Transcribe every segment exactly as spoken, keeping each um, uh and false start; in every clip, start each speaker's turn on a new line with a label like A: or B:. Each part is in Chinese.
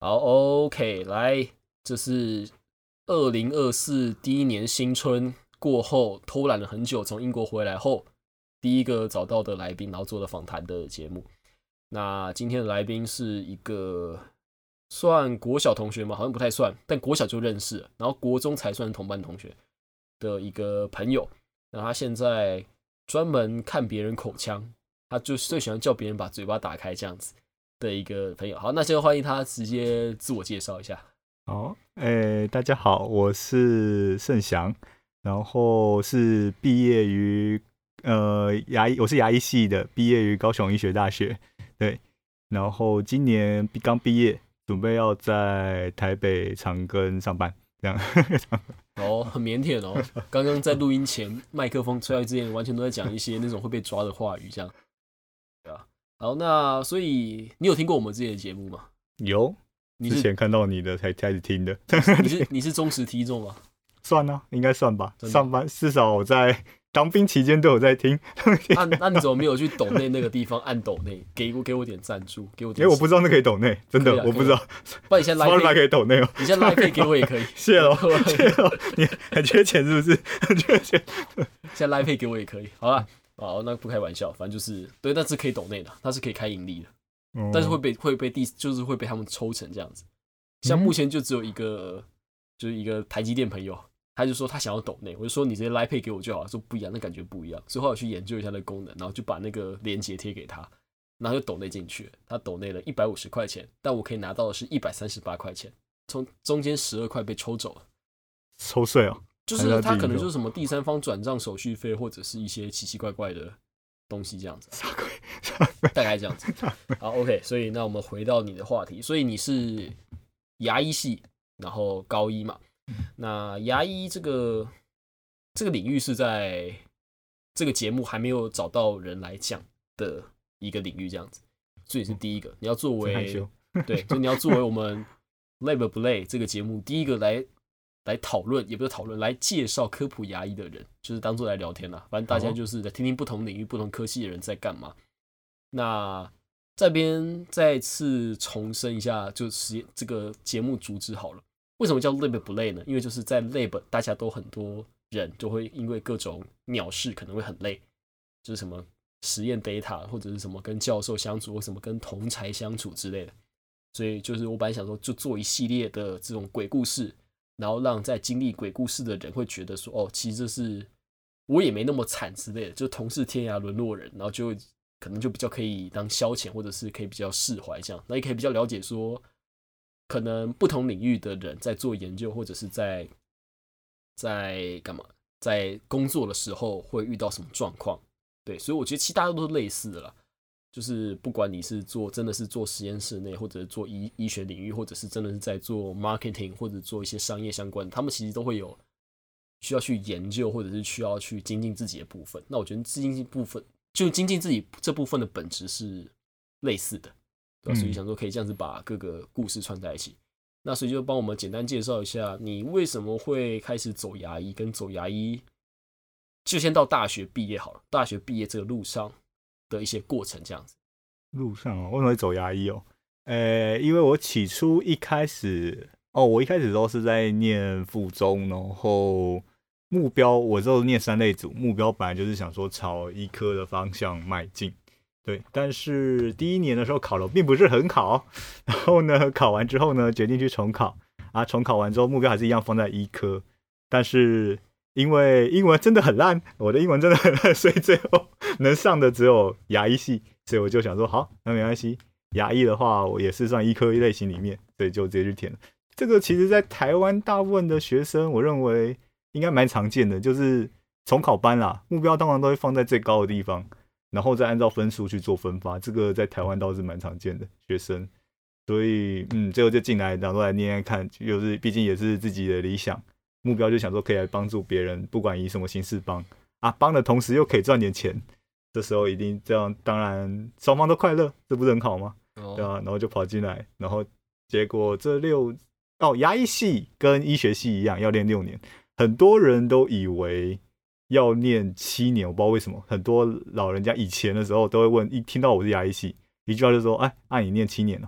A: 好 ，OK， 来，这是二零二四第一年新春过后偷懒了很久，从英国回来后第一个找到的来宾，然后做的访谈的节目。那今天的来宾是一个算国小同学吗？好像不太算，但国小就认识了，然后国中才算同班同学的一个朋友。那他现在专门看别人口腔，他就最喜欢叫别人把嘴巴打开这样子的一个朋友。好，那先欢迎他直接自我介绍一下。
B: 好，诶，大家好，我是盛翔，然后是毕业于呃牙医，我是牙医系的，毕业于高雄医学大学，对，然后今年刚毕业，准备要在台北长庚上班，这样。
A: 哦，很腼腆哦。刚刚在录音前，麦克风吹到之前，完全都在讲一些那种会被抓的话语，这样。对啊。好，那所以你有听过我们之前的节目吗？
B: 有。之前看到你的才开始听的。
A: 你是你是忠实听众吗？
B: 算啊，应该算吧。上班至少我在当兵期间都有在听。
A: 那那你怎么没有去抖内那个地方按抖内，给我给我点赞助，给我点？
B: 因为我不知道那可以抖内，真的、啊、我不知道。
A: 不然你现在 Line
B: 可以抖内哦。
A: 你现在 Line Pay 给我也可以。
B: 谢喽，谢喽。你很缺钱是不是？很缺钱。
A: 现在 Line Pay 给我也可以。好啦，好，那不开玩笑，反正就是对，但是可以抖内的，它是可以开盈利的，嗯、但是会被会被第就是会被他们抽成这样子。像目前就只有一个，就是一个台积电朋友，他就说他想要抖内，我就说你直接 Line Pay 给我就好，说不一样，那感觉不一样，所以后来我去研究一下那功能，然后就把那个链接贴给他，然后就抖内进去了，他抖内了一百五十块钱，但我可以拿到的是一百三十八块钱，从中间十二块被抽走了，
B: 抽税哦，
A: 就是他可能就是什么第三方转账手续费或者是一些奇奇怪怪的东西这样子，大概这样子。好 ，OK， 所以那我们回到你的话题，所以你是牙医系，然后高一嘛，那牙医这个这个领域是在这个节目还没有找到人来讲的一个领域，这样子，所以是第一个，你要作为对，就你要作为我们 Lab 不累这个节目第一个来来讨论，也不是讨论，来介绍科普牙医的人，就是当做来聊天啦，反正大家就是来听听不同领域、不同科系的人在干嘛。那这边再次重申一下，就是这个节目主旨好了。为什么叫 Lab 不累呢？因为就是在 Lab， 大家都很多人就会因为各种鸟事可能会很累，就是什么实验 data 或者是什么跟教授相处，或什么跟同侪相处之类的。所以就是我本来想说，就做一系列的这种鬼故事，然后让在经历鬼故事的人会觉得说，哦，其实这是我也没那么惨之类的，就同是天涯沦落人，然后就可能就比较可以当消遣，或者是可以比较释怀这样，那也可以比较了解说，可能不同领域的人在做研究，或者是在在干嘛，在工作的时候会遇到什么状况。对，所以我觉得其实大家都是类似的啦，就是不管你是做真的是做实验室内，或者是做 医, 医学领域，或者是真的是在做 marketing 或者做一些商业相关的，他们其实都会有需要去研究，或者是需要去精进自己的部分。那我觉得精进部分。就精进自己这部分的本质是类似的，对吧？所以想说可以这样子把各个故事串在一起。嗯、那所以就帮我们简单介绍一下，你为什么会开始走牙医，跟走牙医，就先到大学毕业好了。大学毕业这个路上的一些过程，这样子。
B: 路上哦，为什么会走牙医哦？呃，因为我起初一开始哦，我一开始都是在念附中，然后。目标我之后念三类组，目标本来就是想说朝医科的方向迈进，对。但是第一年的时候考了并不是很好，然后呢考完之后呢决定去重考啊，重考完之后目标还是一样放在医科，但是因为英文真的很烂，我的英文真的很烂，所以最后能上的只有牙医系，所以我就想说好，那没关系，牙医的话我也是算医科类型里面，所以就直接去填了。这个其实在台湾大部分的学生，我认为。应该蛮常见的，就是重考班啦，目标当然都会放在最高的地方，然后再按照分数去做分发。这个在台湾倒是蛮常见的学生，所以嗯，最后就进来，然后来念念看，就是毕竟也是自己的理想目标，就想说可以来帮助别人，不管以什么形式帮啊，帮的同时又可以赚点钱，这时候一定这样，当然双方都快乐，这不是很好吗？哦、对啊，然后就跑进来，然后结果这六哦，牙医系跟医学系一样要练六年。很多人都以为要念七年，我不知道为什么。很多老人家以前的时候都会问，一听到我是牙医系，一句话就说：“哎，那、啊、你念七年了。”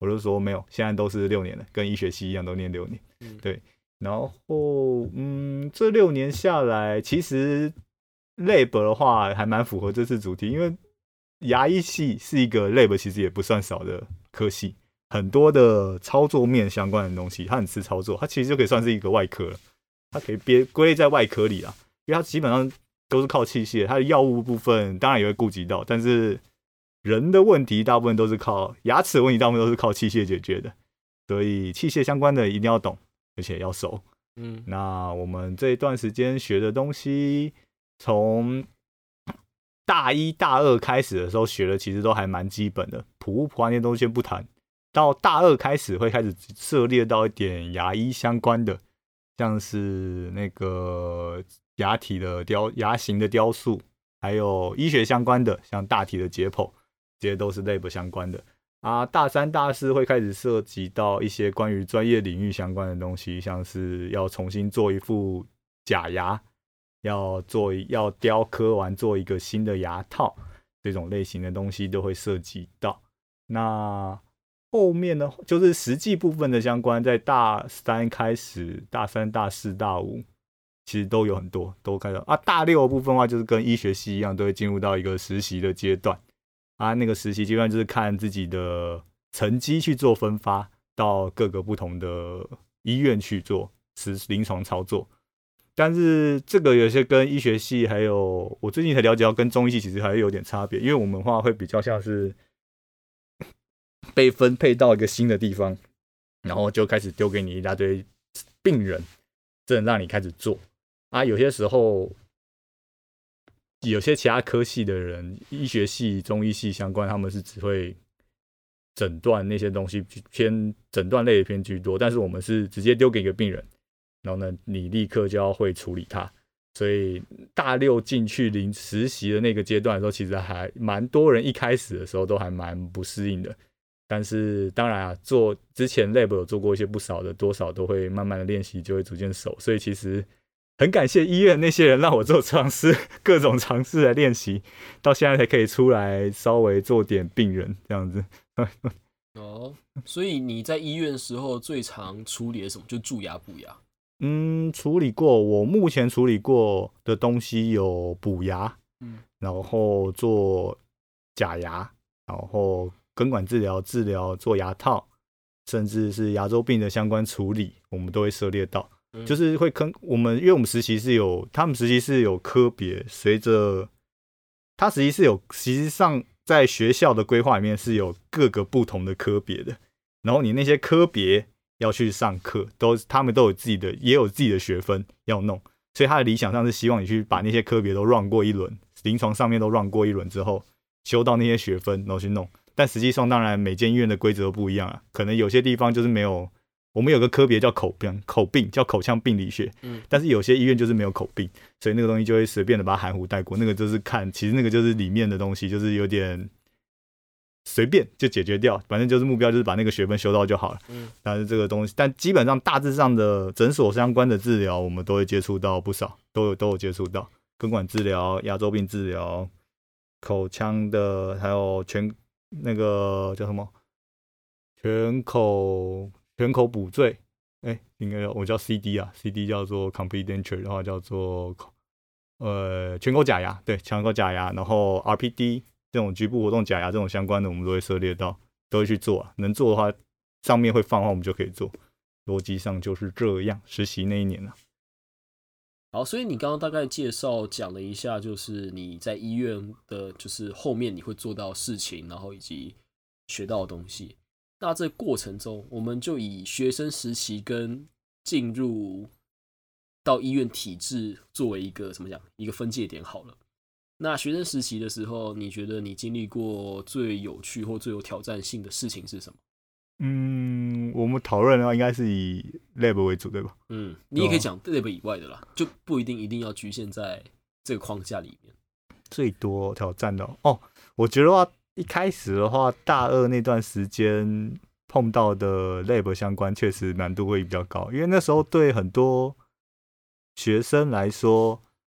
B: 我就说没有，现在都是六年了，跟医学系一样都念六年。嗯、对，然后嗯，这六年下来，其实 lab 的话还蛮符合这次主题，因为牙医系是一个 lab 其实也不算少的科系，很多的操作面相关的东西，它很吃操作，它其实就可以算是一个外科了，它可以别归类在外科里啦，因为它基本上都是靠器械，它的药物部分当然也会顾及到，但是人的问题大部分都是靠牙齿的问题，大部分都是靠器械解决的，所以器械相关的一定要懂，而且要熟。嗯，那我们这一段时间学的东西，从大一大二开始的时候学的其实都还蛮基本的，普物普化那些东西先不谈，到大二开始会开始涉猎到一点牙医相关的，像是那个牙体的雕牙形的雕塑，还有医学相关的，像大体的解剖，这些都是 lab 相关的啊。大三大四会开始涉及到一些关于专业领域相关的东西，像是要重新做一副假牙，要做要雕刻完做一个新的牙套，这种类型的东西都会涉及到。那后面呢，就是实际部分的相关，在大三开始，大三、大四、大五，其实都有很多，都开始啊。大六的部分的话，就是跟医学系一样，都会进入到一个实习的阶段啊。那个实习阶段就是看自己的成绩去做分发，到各个不同的医院去做实临床操作。但是这个有些跟医学系还有我最近才了解到，跟中医系其实还是有点差别，因为我们的话会比较像是被分配到一个新的地方，然后就开始丢给你一大堆病人，真的让你开始做啊。有些时候，有些其他科系的人，医学系、中医系相关，他们是只会诊断那些东西，偏诊断类的偏居多。但是我们是直接丢给一个病人，然后呢，你立刻就要会处理它。所以大六进去临实习的那个阶段的时候，其实还蛮多人一开始的时候都还蛮不适应的。但是当然啊，做之前 lab 有做过一些不少的，多少都会慢慢的练习，就会逐渐熟。所以其实很感谢医院那些人让我做尝试，各种尝试来练习，到现在才可以出来稍微做点病人这样子。
A: 哦，所以你在医院的时候最常处理的什么？就蛀牙、补牙。
B: 嗯，处理过，我目前处理过的东西有补牙，嗯，然后做假牙，然后根管治疗、治疗做牙套，甚至是牙周病的相关处理，我们都会涉猎到。嗯、就是会跟我们，因为我们实习是有，他们实习是有科别，随着他实习是有，实际上在学校的规划里面是有各个不同的科别的，然后你那些科别要去上课，都他们都有自己的，也有自己的学分要弄，所以他的理想上是希望你去把那些科别都 run 过一轮，临床上面都 run 过一轮之后，修到那些学分，然后去弄。但实际上，当然每间医院的规则都不一样啊，可能有些地方就是没有，我们有个科别叫口病，口病叫口腔病理学，嗯，但是有些医院就是没有口病，所以那个东西就会随便的把它含糊带过，那个就是看，其实那个就是里面的东西，就是有点随便就解决掉，反正就是目标就是把那个学分修到就好了，嗯，但是这个东西，但基本上大致上的诊所相关的治疗，我们都会接触到不少，都有都有接触到，根管治疗、牙周病治疗、口腔的，还有全。那个叫什么？全口全口补缀，哎、欸，应该我叫 C D 啊 ，C D 叫做 complete denture， 然后叫做呃全口假牙，对，全口假牙，然后 R P D 这种局部活动假牙这种相关的，我们都会涉猎到，都会去做啊。能做的话，上面会放的话，我们就可以做。逻辑上就是这样。实习那一年啊。
A: 好，所以你刚刚大概介绍讲了一下，就是你在医院的，就是后面你会做到事情，然后以及学到的东西。那这过程中，我们就以学生时期跟进入到医院体制作为一个怎么讲一个分界点好了。那学生时期的时候，你觉得你经历过最有趣或最有挑战性的事情是什么？
B: 嗯，我们讨论的话，应该是以 lab 为主，对吧？
A: 嗯，你也可以讲 lab 以外的啦，就不一定一定要局限在这个框架里面。
B: 最多挑战的 哦, 哦，我觉得话一开始的话，大二那段时间碰到的 lab 相关，确实难度会比较高，因为那时候对很多学生来说，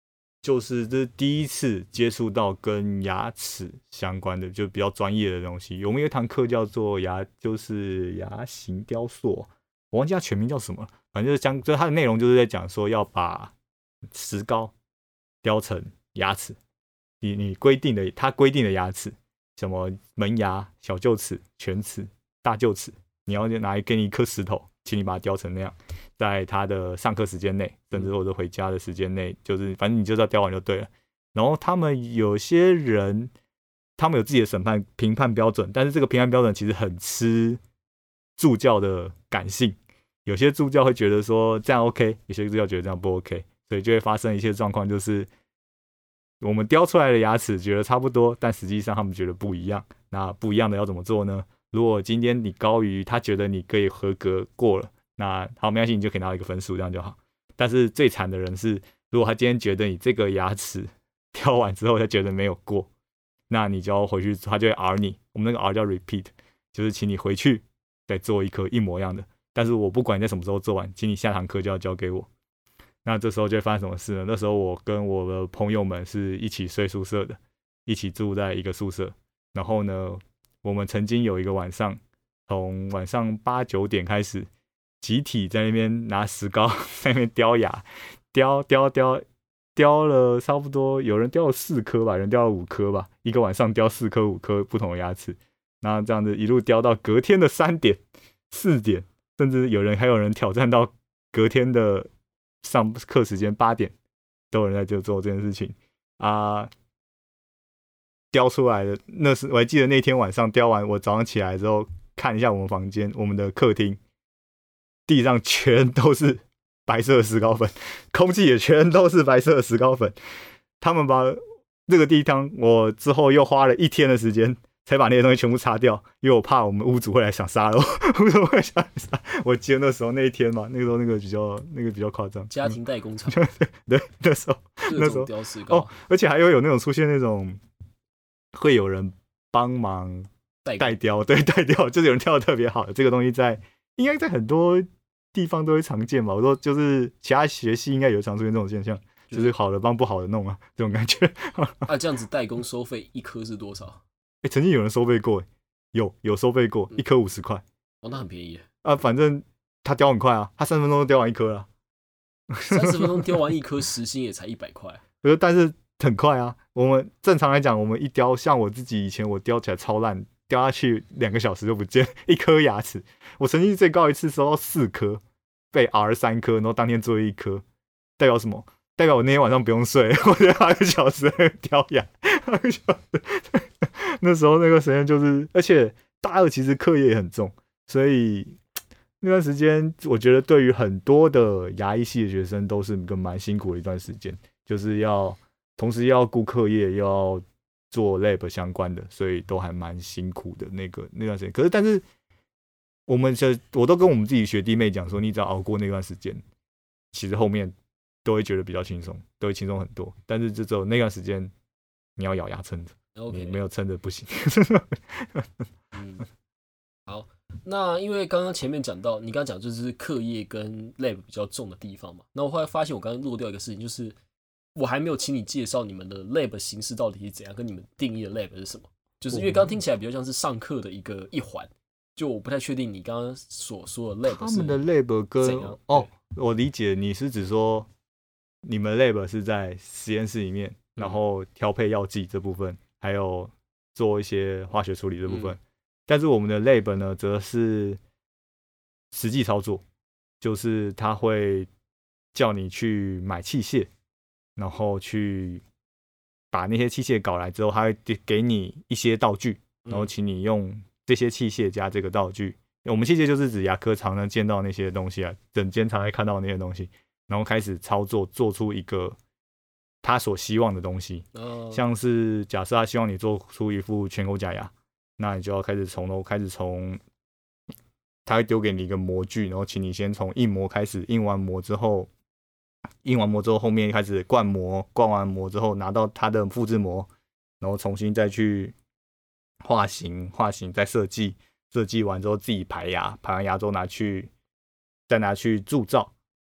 B: 就是这是第一次接触到跟牙齿相关的，就比较专业的东西。我们有一堂课叫做牙，就是牙形雕塑，我忘记它全名叫什么了，反正就是讲，就是它的内容就是在讲说要把石膏雕成牙齿，你你规定的，它规定的牙齿，什么门牙、小臼齿、犬齿、大臼齿，你要拿来给你一颗石头，请你把它雕成那样。在他的上课时间内，甚至或者回家的时间内，就是反正你就是要雕完就对了。然后他们有些人，他们有自己的审判评判标准，但是这个评判标准其实很吃助教的感性。有些助教会觉得说这样 OK， 有些助教觉得这样不 OK， 所以就会发生一些状况，就是我们雕出来的牙齿觉得差不多，但实际上他们觉得不一样。那不一样的要怎么做呢？如果今天你高于他觉得你可以合格过了，那好，没关系，你就可以拿到一个分数，这样就好。但是最惨的人是，如果他今天觉得你这个牙齿雕完之后，他觉得没有过，那你就要回去，他就会 R 你。我们那个 R 叫 repeat， 就是请你回去再做一颗一模一样的。但是我不管你在什么时候做完，请你下堂课就要交给我。那这时候就会发生什么事呢？那时候我跟我的朋友们是一起睡宿舍的，一起住在一个宿舍。然后呢，我们曾经有一个晚上，从晚上八九点开始，集体在那边拿石膏在那边雕牙，雕雕雕雕了差不多，有人雕了四颗吧，有人雕了五颗吧，一个晚上雕四颗五颗不同的牙齿，然后这样子一路雕到隔天的三点、四点，甚至有人还有人挑战到隔天的上课时间八点，都有人在就做这件事情啊。雕出来的那是我还记得那天晚上雕完，我早上起来之后看一下我们房间，我们的客厅。地上全都是白色的石膏粉，空气也全都是白色的石膏粉。他们把这个地方，我之后又花了一天的时间才把那些东西全部擦掉，因为我怕我们屋主会来想杀了我。屋主会想杀我，记得那时候那一天嘛，那个时候那个比较那个比较夸张，
A: 家庭代工厂。
B: 对对，那时候那时候
A: 雕石膏
B: 哦，而且还会有那种出现那种会有人帮忙代雕，对代雕，就是有人雕的特别好的这个东西在。应该在很多地方都会常见吧。我说就是其他学系应该有常出现这种现象，就是、就是好的帮不好的弄啊，这种感觉。
A: 啊，这样子代工收费一颗是多少？
B: 哎、欸，曾经有人收费过，有有收费过，一颗五十块。
A: 哦，那很便宜
B: 啊。反正他雕很快啊，他三十分钟就雕完一颗了。
A: 三十分钟雕完一颗，时薪也才一百块。
B: 我说，但是很快啊。我们正常来讲，我们一雕，像我自己以前我雕起来超烂。掉下去两个小时就不见一颗牙齿，我曾经最高一次收到四颗，被 R 三颗，然后当天做一颗，代表什么？代表我那天晚上不用睡，我就八个小时雕牙，八个小时。那时候那个时间就是，而且大二其实课业也很重，所以那段时间我觉得对于很多的牙医系的学生都是一个蛮辛苦的一段时间，就是要同时要顾课业，又要做 lab 相关的，所以都还蛮辛苦的那个那段时间。可是，但是我们就我都跟我们自己学弟妹讲说，你只要熬过那段时间，其实后面都会觉得比较轻松，都会轻松很多。但是就只有那段时间，你要咬牙撑着，
A: okay.
B: 你没有撑着不行。
A: 嗯，好，那因为刚刚前面讲到，你刚刚讲就是课业跟 lab 比较重的地方嘛，那我后来发现我刚刚漏掉一个事情，就是。我还没有请你介绍你们的 lab 形式到底是怎样，跟你们定义的 lab 是什么？就是因为刚刚听起来比较像是上课的一个一环，就我不太确定你刚刚所说的 lab
B: 他们的 lab 跟哦，我理解你是指说你们 lab 是在实验室里面，然后调配药剂这部分，还有做一些化学处理这部分。嗯、但是我们的 lab 呢，则是实际操作，就是他会叫你去买器械。然后去把那些器械搞来之后，他会给你一些道具，然后请你用这些器械加这个道具。嗯、我们器械就是指牙科常常见到那些东西啊，整间常会看到那些东西，然后开始操作，做出一个他所希望的东西。哦、像是假设他希望你做出一副全口假牙，那你就要开始从头开始从，他会丢给你一个模具，然后请你先从印模开始，印完模之后。印完模之后，后面开始灌模，灌完模之后拿到它的复制模，然后重新再去画形，画形再设计，设计完之后自己排牙，排完牙之后拿去再拿去铸造，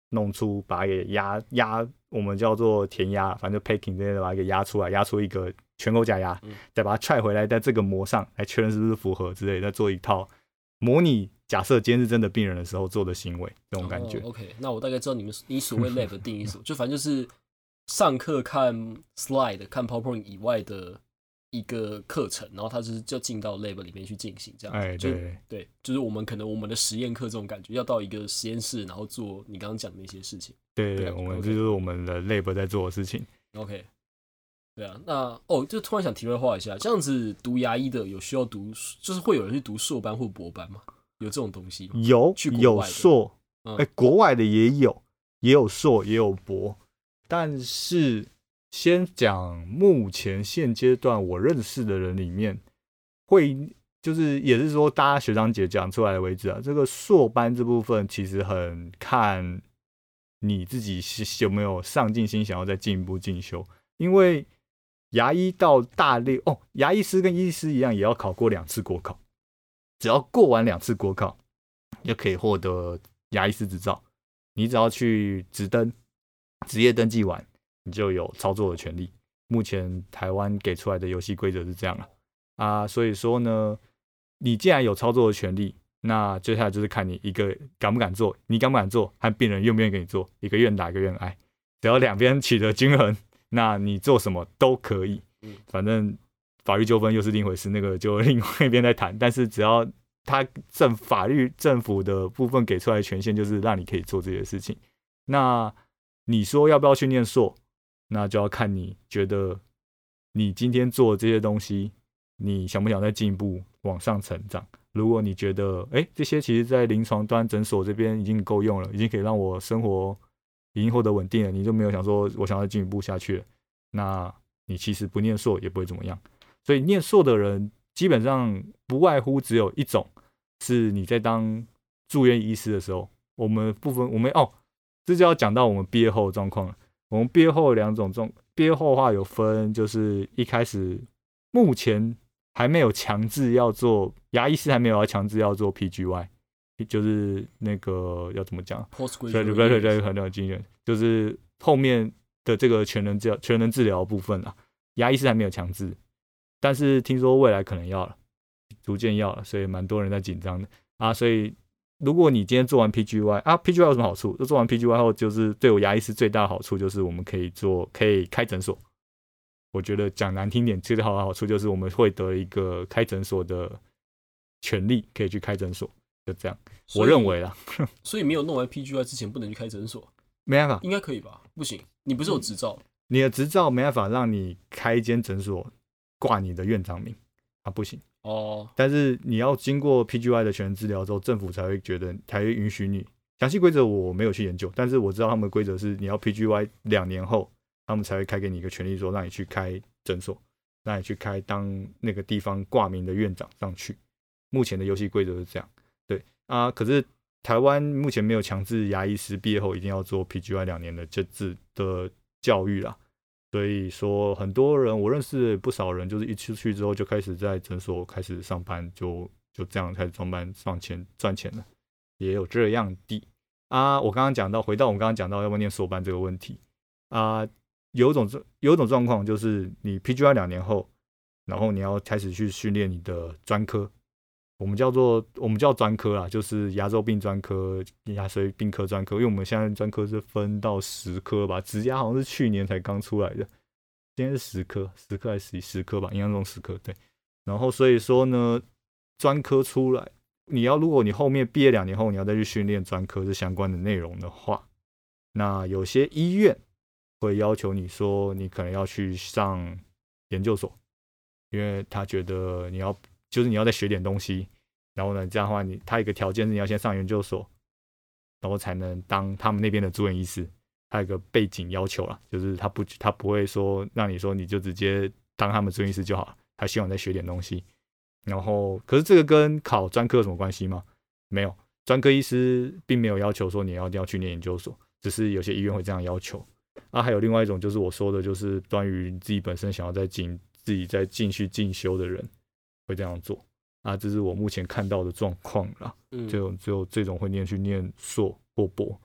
B: 弄出把它给压压，我们叫做填压，反正就 packing 这些的把它给压出来，压出一个全口假牙，嗯、再把它踹回来，在这个膜上来确认是不是符合之类的，再做一套模拟。假设今天是真的病人的时候做的行为，这种感觉。
A: 哦、OK， 那我大概知道你们你所谓 lab 的定义是什么，就反正就是上课看 slide、看 PowerPoint 以外的一个课程，然后它就是就进到 lab 里面去进行这样子。
B: 哎，对
A: 对，就是我们可能我们的实验课这种感觉，要到一个实验室，然后做你刚刚讲的那些事情。
B: 对，对我们这就是我们的 lab 在做的事情。
A: OK。对啊，那哦，就突然想题外话一下，这样子读牙医的有需要读，就是会有人去读硕班或博班吗？有这种东西吗？
B: 有，有硕，哎、嗯欸，国外的也有，也有硕，也有博。但是先讲目前现阶段我认识的人里面，会就是也是说，大家学长姐讲出来的为止啊，这个硕班这部分其实很看你自己有没有上进心，想要再进一步进修，因为。牙医到大六哦，牙医师跟医师一样，也要考过两次国考。只要过完两次国考，就可以获得牙医师执照。你只要去职登，职业登记完，你就有操作的权利。目前台湾给出来的游戏规则是这样了啊，所以说呢，你既然有操作的权利，那接下来就是看你一个敢不敢做，你敢不敢做，和病人愿不愿意给你做，一个愿打一个愿挨，只要两边取得均衡。那你做什么都可以，反正法律纠纷又是另一回事，那个就另外一边在谈。但是只要他政法律政府的部分给出来的权限，就是让你可以做这些事情。那你说要不要去念硕，那就要看你觉得你今天做的这些东西，你想不想再进一步往上成长？如果你觉得，哎，这些其实在临床端诊所这边已经够用了，已经可以让我生活。已经获得稳定了，你就没有想说我想要进一步下去了，那你其实不念硕也不会怎么样。所以念硕的人基本上不外乎只有一种，是你在当住院医师的时候，我们部分我们哦，这就要讲到我们毕业后的状况了。我们毕业后有两种状，毕业后的话有分，就是一开始目前还没有强制要做牙医师，还没有要强制要做 P G Y。就是那个要怎么讲？对对对对，很有经验。就是后面的这个全能治疗、全能治疗部分啊，牙医师还没有强制，但是听说未来可能要了，逐渐要了，所以蛮多人在紧张的啊。所以如果你今天做完 P G Y 啊 ，P G Y 有什么好处？就做完 P G Y 后，就是对我牙医师最大的好处就是我们可以做，可以开诊所。我觉得讲难听点，最好的好处就是我们会得一个开诊所的权利，可以去开诊所。就这样，我认为啦。
A: 所以没有弄完 P G Y 之前不能去开诊所，
B: 没办法，
A: 应该可以吧？不行，你不是有执照？
B: 你的执照没办法让你开一间诊所挂你的院长名啊，不行
A: 哦。
B: 但是你要经过 P G Y 的全能治疗之后，政府才会觉得才会允许你。详细规则我没有去研究，但是我知道他们的规则是你要 P G Y 两年后，他们才会开给你一个权利，说让你去开诊所，让你去开当那个地方挂名的院长上去。目前的游戏规则是这样。对啊，可是台湾目前没有强制牙医师毕业后一定要做 P G Y 两年的这字的教育啦，所以说很多人我认识不少人，就是一出去之后就开始在诊所开始上班，就就这样开始上班上钱赚钱了，也有这样的啊。我刚刚讲到，回到我们刚刚讲到要不要念硕班这个问题啊，有一种有一种状况就是你 P G Y 两年后，然后你要开始去训练你的专科。我们叫做我们叫专科啦，就是牙周病专科、牙髓病科专科，因为我们现在专科是分到十科吧，植牙好像是去年才刚出来的，今天是十科，十科还是十科吧，印象中十科对。然后所以说呢，专科出来，你要如果你后面毕业两年后，你要再去训练专科这相关的内容的话，那有些医院会要求你说，你可能要去上研究所，因为他觉得你要。就是你要再学点东西，然后呢，这样的话你，他有一个条件是你要先上研究所，然后才能当他们那边的住院医师。他有一个背景要求啦，就是他不他不会说让你说你就直接当他们住院医师就好了，他希望你再学点东西。然后，可是这个跟考专科有什么关系吗？没有，专科医师并没有要求说你要一定要去念研究所，只是有些医院会这样要求。啊，还有另外一种就是我说的，就是关于自己本身想要再进自己再继续进修的人。会这样做啊，这是我目前看到的状况啦。嗯，就只有这种会念去念硕或博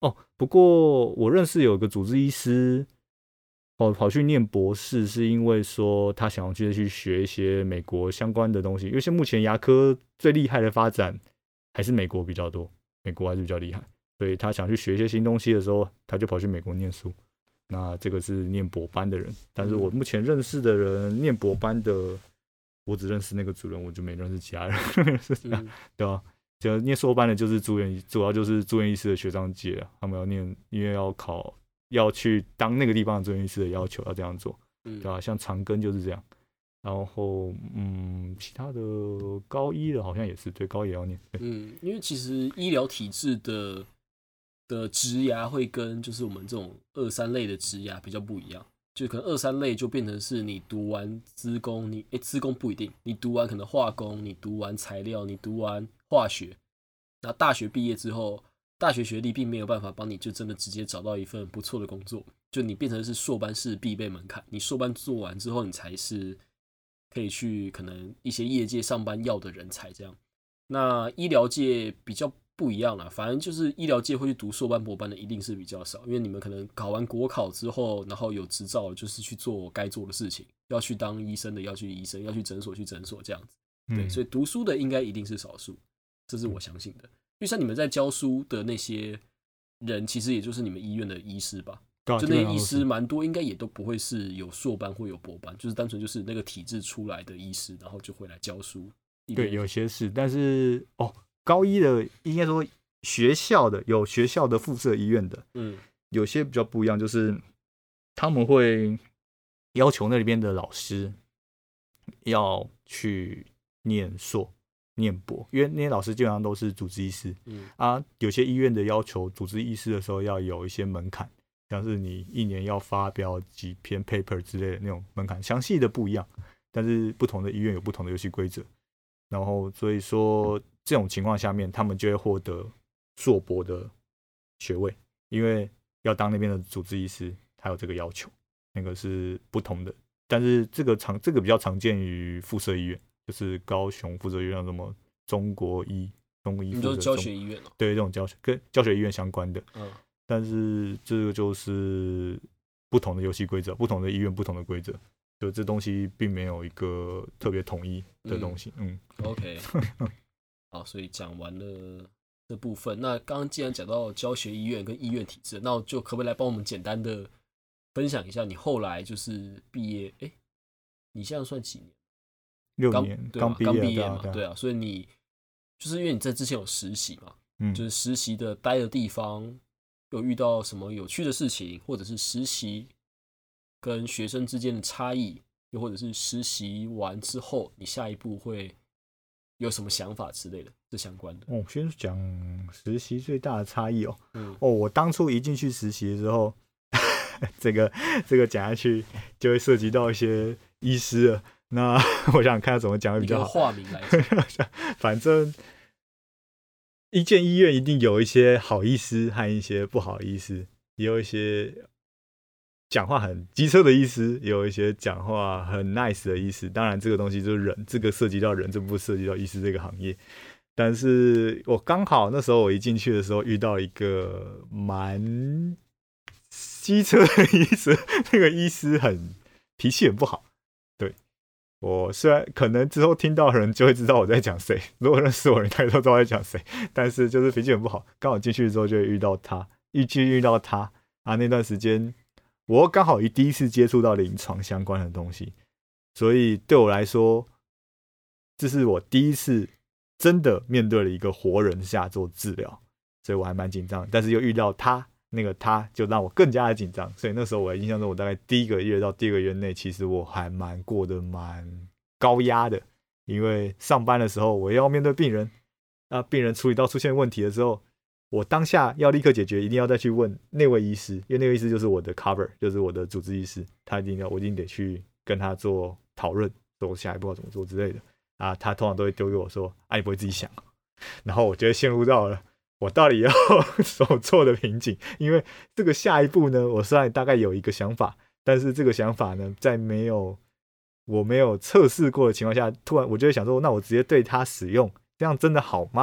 B: 哦，不过我认识有个主治医师，哦，跑去念博士，是因为说他想要去去学一些美国相关的东西，因为像目前牙科最厉害的发展还是美国比较多，美国还是比较厉害，所以他想去学一些新东西的时候，他就跑去美国念书。那这个是念博班的人，但是我目前认识的人念博班的，我只认识那个主任，我就没认识其他人，是这样，对吧？就念硕班的，就是住院，主要就是住院医师的学长姐啊，他们要念，因为要考，要去当那个地方的住院医师的要求，要这样做，对吧？像长庚就是这样，然后嗯，其他的高一的好像也是，对，高一也要念，
A: 嗯，因为其实医疗体制的。的职涯会跟就是我们这种二三类的职涯比较不一样，就可能二三类就变成是你读完资工，你诶资工不一定，你读完可能化工，你读完材料，你读完化学，那大学毕业之后，大学学历并没有办法帮你就真的直接找到一份不错的工作，就你变成是硕班是必备门槛，你硕班做完之后，你才是可以去可能一些业界上班要的人才这样。那医疗界比较不一样啦，反正就是医疗界会去读硕班博班的一定是比较少，因为你们可能考完国考之后，然后有执照，就是去做该做的事情，要去当医生的要去医生，要去诊所去诊所这样子。对，所以读书的应该一定是少数，这是我相信的。因为像你们在教书的那些人，其实也就是你们医院的医师吧？就那些医师蛮多，应该也都不会是有硕班或有博班，就是单纯就是那个体制出来的医师，然后就会来教书。
B: 对，有些是，但是哦。高一的应该说学校的有学校的附设医院的，嗯，有些比较不一样，就是他们会要求那边的老师要去念硕、念博，因为那些老师基本上都是主治医师，嗯啊，有些医院的要求主治医师的时候要有一些门槛，像是你一年要发表几篇 paper 之类的那种门槛，详细的不一样，但是不同的医院有不同的游戏规则，然后所以说。这种情况下面，他们就会获得硕博的学位，因为要当那边的主治医师，他有这个要求，那个是不同的。但是这个常这个比较常见于附设医院，就是高雄附设医院，什么中国医、中医附设，
A: 你就是教学医院哦，
B: 对，这种教学跟教学医院相关的。嗯，但是这个就是不同的游戏规则，不同的医院不同的规则。就这东西并没有一个特别统一的东西。嗯,
A: 嗯 ，OK 。好，所以讲完了这部分。那刚刚既然讲到教学医院跟医院体制，那就可不可以来帮我们简单的分享一下你后来就是毕业？哎，你现在算几年？
B: 六年，刚
A: 毕业，刚毕业嘛，对啊，对啊。所以你就是因为你在之前有实习嘛，嗯，就是实习的待的地方有遇到什么有趣的事情，或者是实习跟学生之间的差异，又或者是实习完之后你下一步会有什么想法之类的，这相关的。
B: 哦，先讲实习最大的差异哦。嗯，哦，我当初一进去实习的时候，这个这个讲下去就会涉及到一些医师了。那我想看怎么讲会比较好。
A: 化名来讲，
B: 反正一间医院一定有一些好医师和一些不好的医师，也有一些讲话很机车的医师，也有一些讲话很 nice 的医师。当然，这个东西就是人，这个涉及到人，这不涉及到医师这个行业。但是我刚好那时候我一进去的时候遇到一个蛮机车的医师，那个医师很脾气很不好。对，我虽然可能之后听到的人就会知道我在讲谁，如果认识我的人大家都知道我在讲谁，但是就是脾气很不好。刚好进去之后就会遇到他，一去遇到他啊，那段时间。我刚好第一次接触到临床相关的东西，所以对我来说，这是我第一次真的面对了一个活人下做治疗，所以我还蛮紧张。但是又遇到他，那个他就让我更加的紧张。所以那时候我印象中，我大概第一个月到第二个月内，其实我还蛮过得蛮高压的，因为上班的时候我要面对病人，啊，病人处理到出现问题的时候。我当下要立刻解决，一定要再去问那位医师，因为那位医师就是我的 cover， 就是我的主治医师，他一定要，我一定得去跟他做讨论，说下一步要怎么做之类的啊。他通常都会丢给我说：“啊，你不会自己想。”然后我就会陷入到了我到底要怎么做的瓶颈，因为这个下一步呢，我虽然大概有一个想法，但是这个想法呢，在没有我没有测试过的情况下，突然我就会想说：“那我直接对他使用，这样真的好吗？”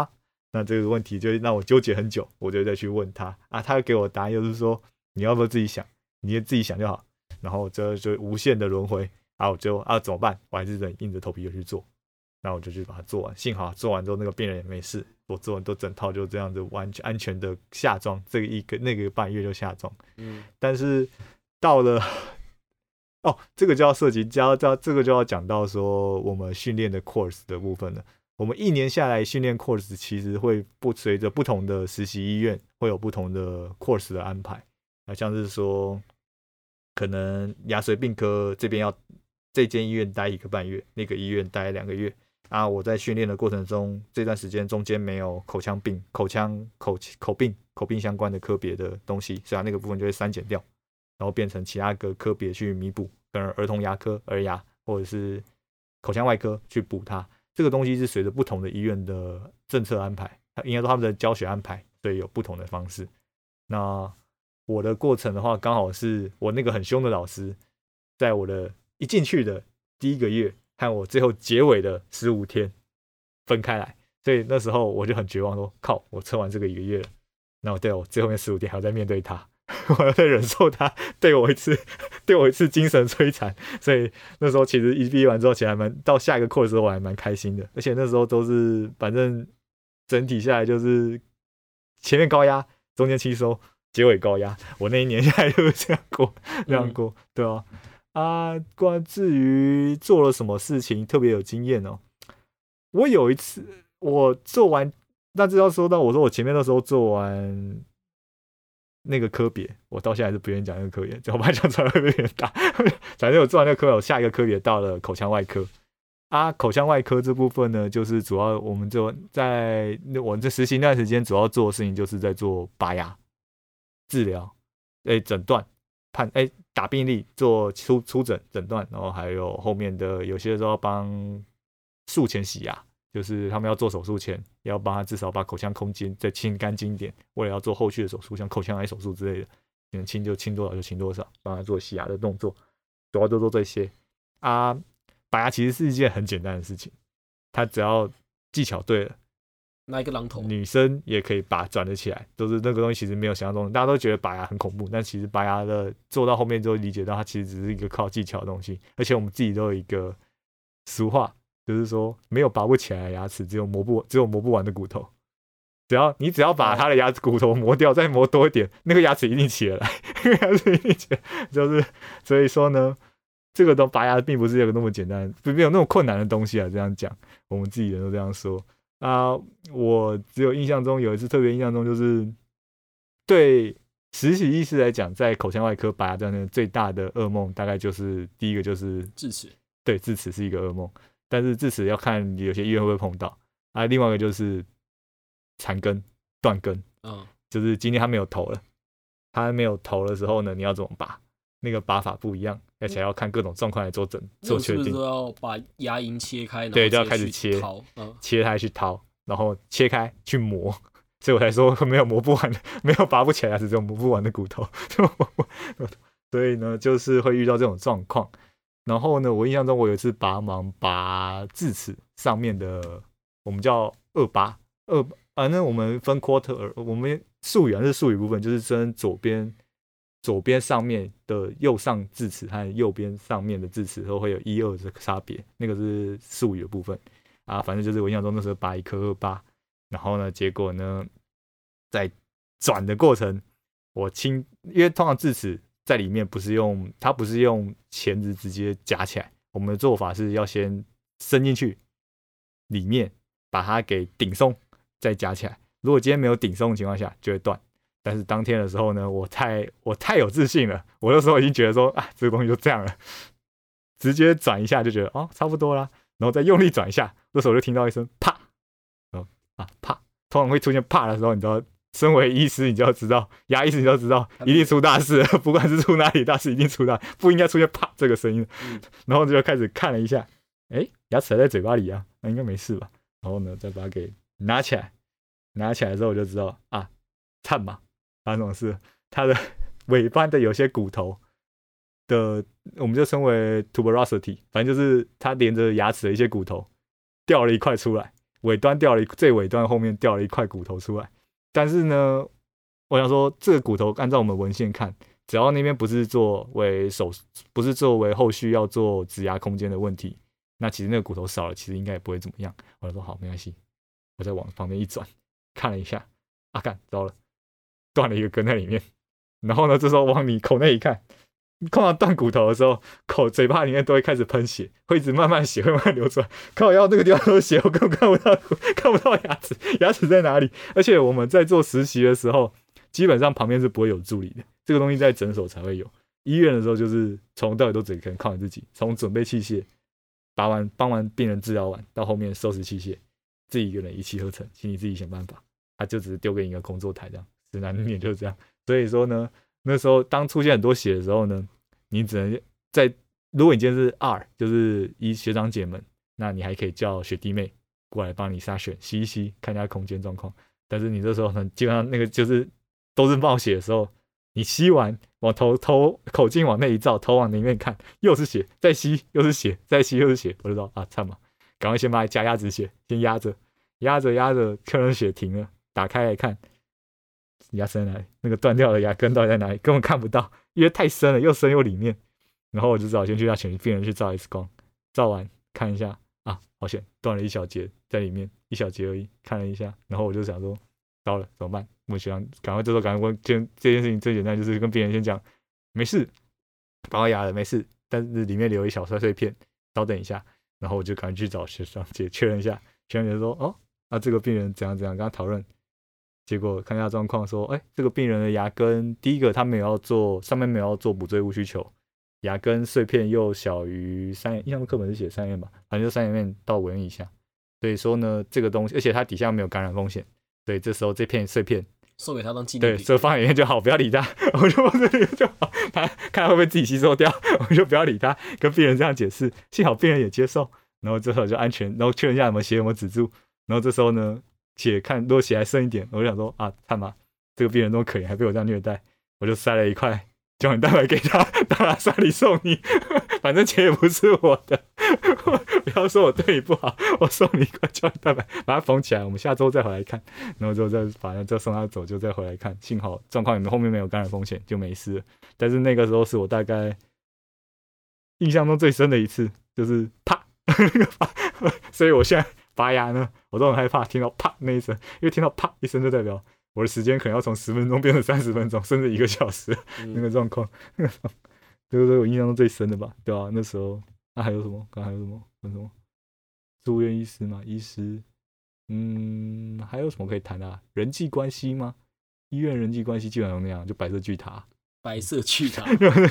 B: 那这个问题就让我纠结很久，我就再去问他啊，他给我答案就是说你要不要自己想，你自己想就好，然后这就无限的轮回啊，我就啊怎么办？我还是得硬着头皮就去做，然后我就去把它做完，幸好做完之后那个病人也没事，我做完都整套就这样子完全安全的下装，这个一个那个半月就下装，嗯，但是到了哦，这个就要涉及，加到这个就要讲到说我们训练的 course 的部分了。我们一年下来训练 course 其实会不随着不同的实习医院会有不同的 course 的安排，啊，像是说可能牙髓病科这边要这间医院待一个半月，那个医院待两个月啊。我在训练的过程中，这段时间中间没有口腔病、口腔口口病、口病相关的科别的东西，所以那个部分就会删减掉，然后变成其他个科别去弥补，可能儿童牙科、儿牙或者是口腔外科去补它。这个东西是随着不同的医院的政策安排，应该说他们的教学安排，所以有不同的方式。那我的过程的话，刚好是我那个很凶的老师，在我的一进去的第一个月和我最后结尾的十五天分开来，所以那时候我就很绝望说，靠，我撑完这个一个月了，那我对我最后面十五天还要再面对他，我要再忍受他对我一次对我一次精神摧残，所以那时候其实一毕业完之后，其实还蛮到下一个课的时候我还蛮开心的，而且那时候都是反正整体下来就是前面高压，中间吸收，结尾高压，我那一年下来就是这样过，这样过，对啊。啊，关至于做了什么事情特别有经验哦，我有一次我做完，那就要说到我说我前面那时候做完那个科别，我到现在还是不愿意讲那个科别，我怕讲出来会有点大。反正我做完那个科别，我下一个科别到了口腔外科啊。口腔外科这部分呢，就是主要我们就在我这实习那段时间，主要做的事情就是在做拔牙、治疗、哎诊断、判哎打病历、做出出诊诊断，然后还有后面的有些时候要帮术前洗牙。就是他们要做手术前，要帮他至少把口腔空间再清干净一点，为了要做后续的手术，像口腔癌手术之类的，能清就清多少就清多少，帮他做洗牙的动作，主要都做这些啊。拔牙其实是一件很简单的事情，他只要技巧对了，
A: 拿一个榔头，
B: 女生也可以拔转得起来，都是那个东西其实没有想象中，大家都觉得拔牙很恐怖，但其实拔牙的做到后面就会理解到，它其实只是一个靠技巧的东西，而且我们自己都有一个俗话。就是说，没有拔不起来的牙齿，只有磨不只有磨不完的骨头。只要你只要把他的牙齿骨头磨掉，再磨多一点，那个牙齿一定起得来。那个牙齿一定起来，就是所以说呢，这个都拔牙并不是一个那么简单，没有那么困难的东西啊。这样讲，我们自己人都这样说啊。我只有印象中有一次特别印象中，就是对实习医师来讲，在口腔外科拔牙的最大的噩梦，大概就是第一个就是
A: 智齿，对，
B: 智齿是一个噩梦。但是智齿要看有些医院会不会碰到啊。另外一个就是残根、断根，嗯，就是今天他没有头了，他没有头的时候呢，你要怎么拔？那个拔法不一样，而且要看各种状况来做诊做确定。
A: 是不是要把牙龈切开？
B: 对，就要开始切，嗯、切开去掏，然后切开去磨。所以我才说没有磨不完的，没有拔不起来牙齿，只有磨不完的骨头。所以呢，就是会遇到这种状况。然后呢，我印象中我有一次拔盲拔智齿上面的，我们叫二拔二，反正我们分 quarter， 我们术语还是术语部分，就是分左边左边上面的右上智齿和右边上面的智齿都会有一二的差别，那个是术语的部分啊。反正就是我印象中那时候拔一颗二拔，然后呢，结果呢，在转的过程，我清，因为通常智齿在里面不是用，它不是用钳子直接夹起来，我们的做法是要先伸进去里面，把它给顶松，再夹起来。如果今天没有顶松的情况下，就会断。但是当天的时候呢，我太我太有自信了，我那时候已经觉得说啊，这个东西就这样了，直接转一下就觉得哦，差不多啦，然后再用力转一下，那时候就听到一声啪，然后啊啪，通常会出现啪的时候，你知道。身为医师，你就要知道，牙医师你就要知道，一定出大事了。不管是出哪里大事，一定出大，不应该出现啪这个声音。嗯、然后就开始看了一下，哎，牙齿还在嘴巴里啊，那应该没事吧？然后呢，再把它给拿起来，拿起来之后我就知道啊，颤嘛，发生这种事，它的尾巴的有些骨头的，我们就称为 tuberosity， 反正就是它连着牙齿的一些骨头掉了一块出来。 尾端掉了一最尾端后面掉了一块骨头出来。但是呢，我想说这个骨头按照我们文献看，只要那边不是作为手不是作为后续要做植牙空间的问题，那其实那个骨头少了，其实应该也不会怎么样。我就说好，没关系，我再往旁边一转，看了一下，啊，干，糟了，断了一个根在里面。然后呢，这时候往你口内一看，碰到断骨头的时候，口嘴巴里面都会开始喷血，会一直慢慢血会慢慢流出来。靠腰那个地方都是血，我根本看不到看不到牙齿，牙齿在哪里？而且我们在做实习的时候，基本上旁边是不会有助理的，这个东西在诊所才会有。医院的时候就是从头到尾都只能靠你自己，从准备器械、拔完帮完病人治疗完，到后面收拾器械，自己一个人一气呵成，请你自己想办法。他就只是丢给你一个工作台这样，直男面就是这样。所以说呢，那时候当出现很多血的时候呢，你只能在如果你今天是 R， 就是一学长姐们，那你还可以叫学弟妹过来帮你筛选、吸一吸，看一下空间状况。但是你这时候呢，基本上那个就是都是冒血的时候，你吸完往头头口径往内一照，头往里面看，又是血，再吸又是血，再吸又是血，我就知道啊，惨嘛，赶快先把它加压止血，先压着，压着压着，确认血停了，打开来看。牙齿在哪里？那个断掉的牙根到底在哪里？根本看不到，因为太深了，又深又里面。然后我就只好先去让请病人去照 X 光，照完看一下啊，好险，断了一小节在里面，一小节而已。看了一下，然后我就想说，糟了，怎么办？我想赶快这时候赶快问，这这件事情最简单就是跟病人先讲，没事，拔完牙了，没事，但是里面留一小块碎片，稍等一下。然后我就赶快去找学长姐确认一下，学长姐说，哦，那、啊、这个病人怎样怎样，跟他讨论。结果看一下状况，说，哎，这个病人的牙根，第一个他没有要做，上面没有要做补缀物需求，牙根碎片又小于三，印象中课本是写三 M 吧，反正就三 M 到五 M 以下。所以说呢，这个东西，而且它底下没有感染风险，所以这时候这片碎片
A: 送给他当纪念品，
B: 对，所以放在里面就好，不要理他，我就放在里面就好，他看他会不会自己吸收掉，我就不要理他，跟病人这样解释，幸好病人也接受，然后之后就安全，然后确认一下有没有血有没有止住，然后这时候呢。血看，如果血还剩一点，我就想说啊，看嘛，这个病人这么可怜，还被我这样虐待，我就塞了一块胶原蛋白给他，当然刷礼送你，反正钱也不是我的，不要说我对你不好，我送你一块胶原蛋白，把它缝起来，我们下周再回来看，然后之后再把它再送他走，就再回来看，幸好状况后面没有感染风险，就没事了。但是那个时候是我大概印象中最深的一次，就是啪，所以我现在。拔牙呢，我都很害怕听到啪那一声，因为听到啪一声就代表我的时间可能要从十分钟变成三十分钟，甚至一个小时。嗯、那个状况，这个是我印象中最深的吧？对吧、啊？那时候那、啊、还有什么？刚还有什么？有什么？住院医师嘛，医师，嗯，还有什么可以谈的、啊？人际关系吗？医院人际关系基本上那样，就白色巨塔。
A: 白色巨塔，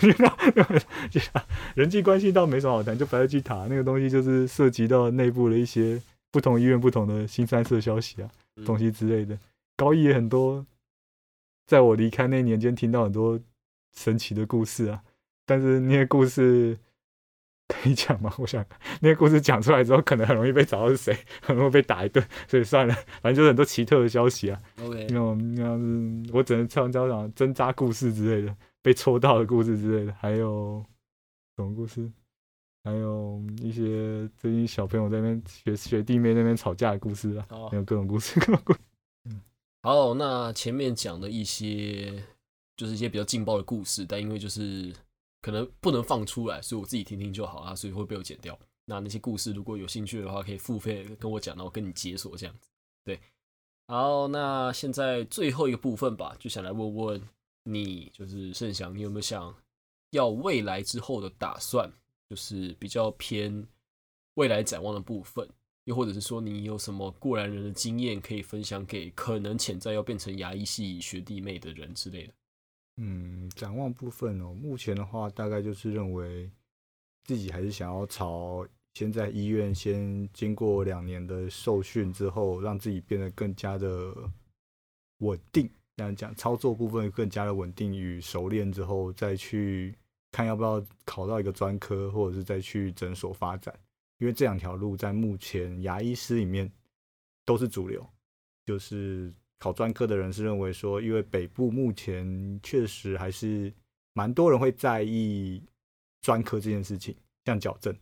B: 人际关系倒没什么好谈，就白色巨塔那个东西，就是涉及到内部的一些不同医院不同的新三色消息啊，嗯、东西之类的。高一也很多，在我离开那年间听到很多神奇的故事啊，但是那些故事可以讲吗？我想那些故事讲出来之后，可能很容易被找到是谁，很容易被打一顿，所以算了，反正就是很多奇特的消息啊。
A: OK，
B: 那种那是我只能唱叫讲针扎故事之类的，被戳到的故事之类的，还有什么故事？还有一些最近小朋友在那边学学弟妹那边吵架的故事啊，还有各种故事，各种故事。
A: 嗯，好，那前面讲的一些就是一些比较劲爆的故事，但因为就是可能不能放出来，所以我自己听听就好啊，所以会被我剪掉。那那些故事如果有兴趣的话，可以付费跟我讲，然后跟你解锁这样子。对，好，那现在最后一个部分吧，就想来问问你，就是盛祥，你有没有想要未来之后的打算？就是比较偏未来展望的部分，又或者是说你有什么过来人的经验可以分享给可能潜在要变成牙医系学弟妹的人之类的。
B: 嗯，展望部分哦，目前的话大概就是认为自己还是想要朝先在医院先经过两年的受训之后，让自己变得更加的稳定。这样讲，操作部分更加的稳定与熟练之后，再去看要不要考到一个专科，或者是再去诊所发展。因为这两条路在目前牙医师里面都是主流，就是考专科的人是认为说，因为北部目前确实还是蛮多人会在意专科这件事情，像矫正，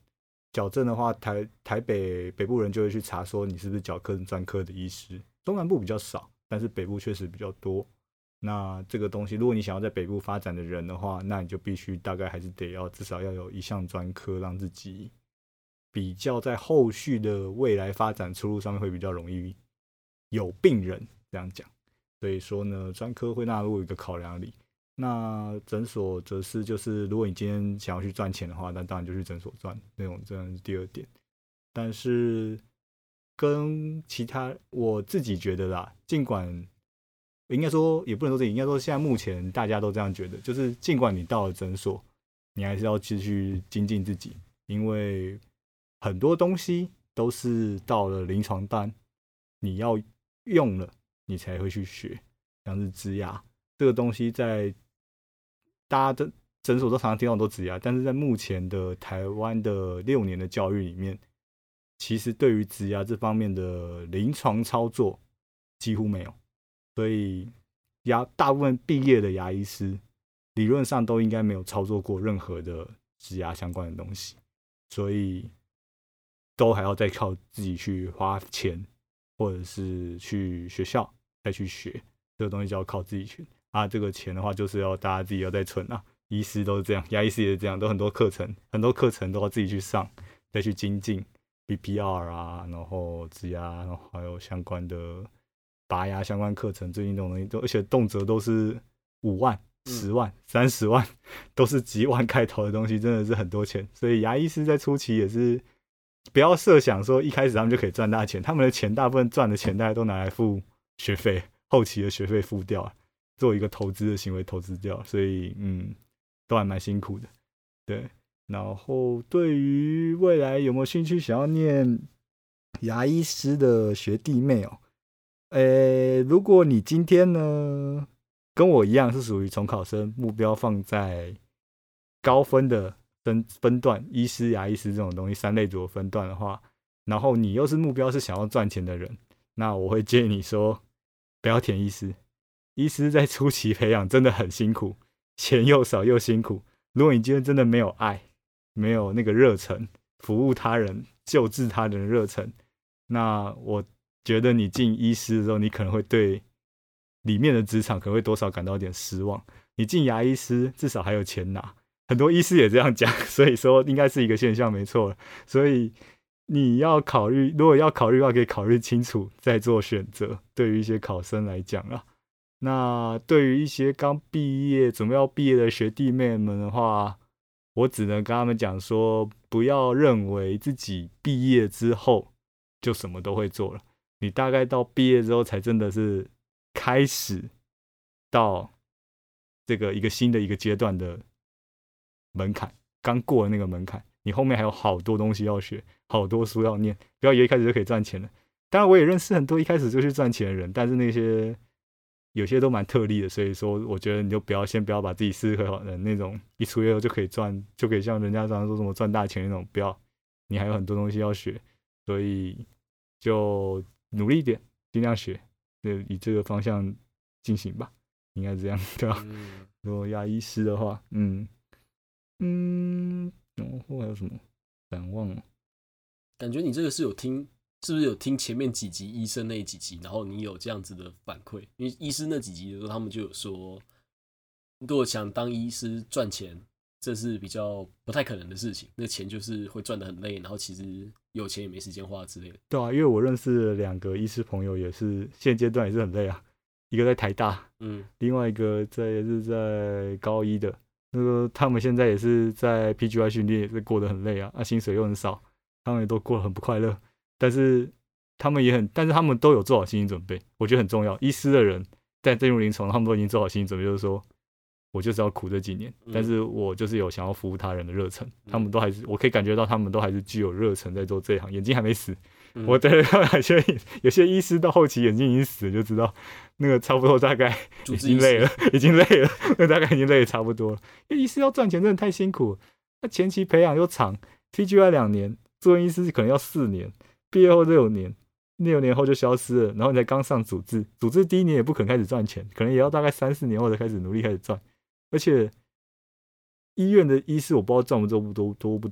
B: 矫正的话，台台北北部人就会去查说你是不是矫正专科的医师，中南部比较少，但是北部确实比较多。那这个东西，如果你想要在北部发展的人的话，那你就必须大概还是得要至少要有一项专科，让自己比较在后续的未来发展出路上面会比较容易有病人这样讲。所以说呢，专科会纳入一个考量里。那诊所则是就是，如果你今天想要去赚钱的话，那当然就去诊所赚那种，这样是第二点。但是跟其他我自己觉得啦，尽管应该说也不能说这里，应该说现在目前大家都这样觉得，就是尽管你到了诊所，你还是要继续精进自己，因为很多东西都是到了临床单你要用了，你才会去学，像是植牙这个东西在。大家的诊所都常常听到很多植牙，但是在目前的台湾的六年的教育里面，其实对于植牙这方面的临床操作几乎没有，所以牙大部分毕业的牙医师理论上都应该没有操作过任何的植牙相关的东西，所以都还要再靠自己去花钱，或者是去学校再去学这个东西，就要靠自己去。啊，这个钱的话，就是要大家自己要再存啊。医师都是这样，牙医师也是这样，都很多课程，很多课程都要自己去上，再去精进 B P R 啊，然后植牙，然后还有相关的拔牙相关课程，最近这种东西都，而且动辄都是五万、十万、三十万，都是几万开头的东西，真的是很多钱。所以牙医师在初期也是不要设想说一开始他们就可以赚大钱，他们的钱大部分赚的钱大家都拿来付学费，后期的学费付掉了。做一个投资的行为投资掉，所以嗯，都还蛮辛苦的，对。然后对于未来有没有兴趣想要念牙医师的学弟妹哦，诶，如果你今天呢跟我一样是属于重考生，目标放在高分的分分段，医师、牙医师这种东西三类组的分段的话，然后你又是目标是想要赚钱的人，那我会建议你说不要填医师。医师在初期培养真的很辛苦，钱又少又辛苦。如果你今天真的没有爱，没有那个热忱，服务他人、救治他人的热忱，那我觉得你进医师的时候，你可能会对里面的职场可能会多少感到一点失望。你进牙医师，至少还有钱拿，很多医师也这样讲，所以说应该是一个现象，没错。所以你要考虑，如果要考虑的话，可以考虑清楚再做选择。对于一些考生来讲啊。那对于一些刚毕业准备要毕业的学弟妹们的话，我只能跟他们讲说，不要认为自己毕业之后就什么都会做了，你大概到毕业之后才真的是开始到这个一个新的一个阶段的门槛，刚过了那个门槛，你后面还有好多东西要学，好多书要念，不要以为一开始就可以赚钱了。当然我也认识很多一开始就去赚钱的人，但是那些有些都蛮特例的，所以说我觉得你就不要先不要把自己视为好人那种一出业后就可以赚，就可以像人家常常说什么赚大钱那种，不要，你还有很多东西要学，所以就努力一点，尽量学，就以这个方向进行吧，应该是这样，对吧？嗯、如果牙医师的话，嗯嗯，然后还有什么展望？
A: 感觉你这个是有听。是不是有听前面几集医生那几集，然后你有这样子的反馈？因为医师那几集的时候，他们就有说，如果想当医师赚钱，这是比较不太可能的事情。那钱就是会赚得很累，然后其实有钱也没时间花之类的。
B: 对啊，因为我认识两个医师朋友，也是现阶段也是很累啊。一个在台大，嗯，另外一个在也是在高一的。那个他们现在也是在 P G Y 训练，也是过得很累啊，啊，薪水又很少，他们也都过得很不快乐。但是他们也很，但是他们都有做好心理准备，我觉得很重要。医师的人在进入临床，他们都已经做好心理准备，就是说我就是要苦这几年，但是我就是有想要服务他人的热忱。嗯、他们都还是，我可以感觉到他们都还是具有热忱在做这一行，眼睛还没死。嗯、我对有些有些医师到后期眼睛已经死了，就知道那个差不多大概已经累了，已经累了，那大概已经累得差不多了。因为医师要赚钱真的太辛苦了，那前期培养又长 ，P G Y 两年，住院医师可能要四年。毕业后六年，六年后就消失了，然后你才刚上主治，主治第一年也不可能开始赚钱，可能也要大概三四年后才开始努力开始赚。而且医院的医师我不知道赚不多不多多不多，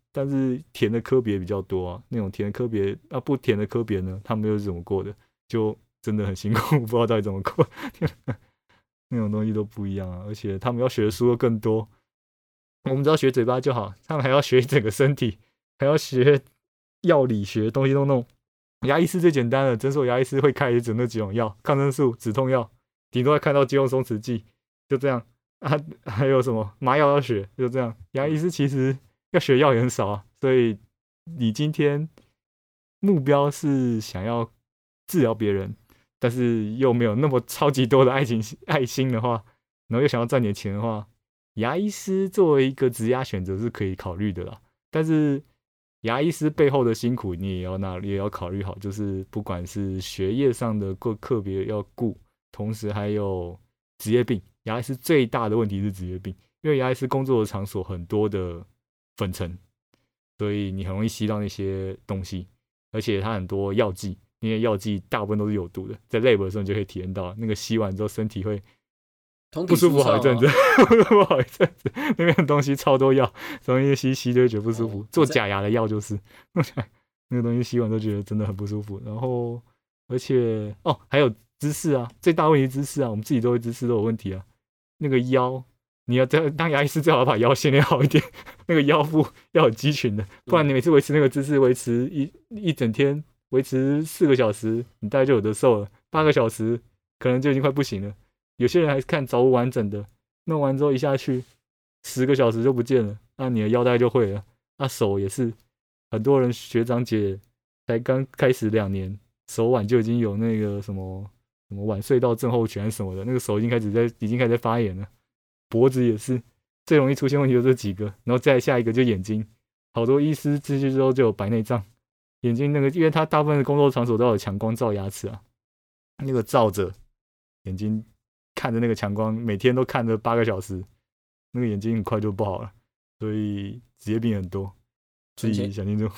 B: 但是甜的科别比较多啊，那种甜的科别啊不甜的科别呢，他们又是怎么过的，就真的很辛苦，不知道到底怎么过。那种东西都不一样啊，而且他们要学的书又更多。我们只要学嘴巴就好，他们还要学整个身体，还要学药理学东西都弄。牙医师最简单了，诊所牙医师会开也只那几种药，抗生素、止痛药，顶多会看到肌肉松弛剂，就这样啊。还有什么麻药要学，就这样。牙医师其实要学药也很少啊，所以你今天目标是想要治疗别人，但是又没有那么超级多的爱情爱心的话，然后又想要赚点钱的话，牙医师作为一个职业选择是可以考虑的啦。但是牙医师背后的辛苦你也要拿也要考虑好，就是不管是学业上的各科别要顾，同时还有职业病。牙医师最大的问题是职业病，因为牙医师工作的场所很多的粉尘，所以你很容易吸到那些东西，而且它很多药剂，因为药剂大部分都是有毒的，在 lab 的时候你就可以体验到，那个吸完之后身体会不舒服好一阵子，不舒服好一阵子，那边的东西超多药，容易吸吸就会觉得不舒服。哦、做假牙的药就是，那个东西吸完都觉得真的很不舒服。然后，而且哦，还有姿势啊，最大问题是姿势啊，我们自己都会姿势都有问题啊。那个腰，你要当牙医师最好把腰训练好一点，那个腰部要很肌群的，不然你每次维持那个姿势维持一一整天，维持四个小时，你大概就有得受了。八个小时可能就已经快不行了。有些人还是看早午完整的，弄完之后一下去十个小时就不见了，那你的腰带就会了。那手也是，很多人学长姐才刚开始两年，手腕就已经有那个什么什么腕隧道症候群什么的，那个手已经开始在已经开始在发炎了。脖子也是最容易出现问题就这几个，然后再下一个就眼睛，好多医师进去之后就有白内障。眼睛那个，因为他大部分的工作场所都有强光照牙齿啊，那个照着眼睛。看着那个强光，每天都看着八个小时，那个眼睛很快就不好了，所以职业病很多，自己想清楚。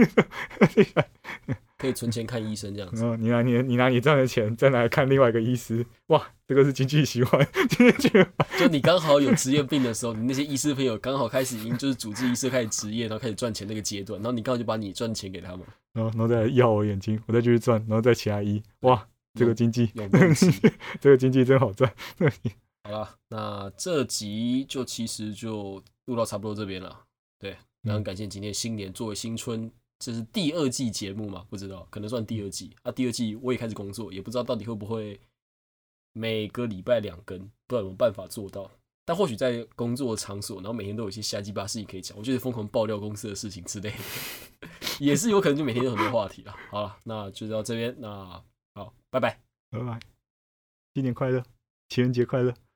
A: 可以存钱看医生这样子。
B: 然后你拿你你拿你赚的钱再拿来看另外一个医师，哇，这个是经济循环，经济循环。
A: 就你刚好有职业病的时候，你那些医师朋友刚好开始已经就是主治医师开始职业，然后开始赚钱那个阶段，然后你刚好就把你赚钱给他们，
B: 然后然后再要我眼睛，我再继续赚，然后再其他医，哇。这个经济，这个经济真好赚。
A: 好了，那这集就其实就录到差不多这边了。对，那很感谢今天新年作为新春，这是第二季节目嘛？不知道，可能算第二季啊。第二季我也开始工作，也不知道到底会不会每个礼拜两更，不知道有没有办法做到。但或许在工作场所，然后每天都有一些瞎鸡巴事情可以讲，我就是疯狂爆料公司的事情之类的，也是有可能就每天有很多话题了。好了，那就到这边，那。好，拜拜，
B: 拜拜，新年快乐，情人节快乐。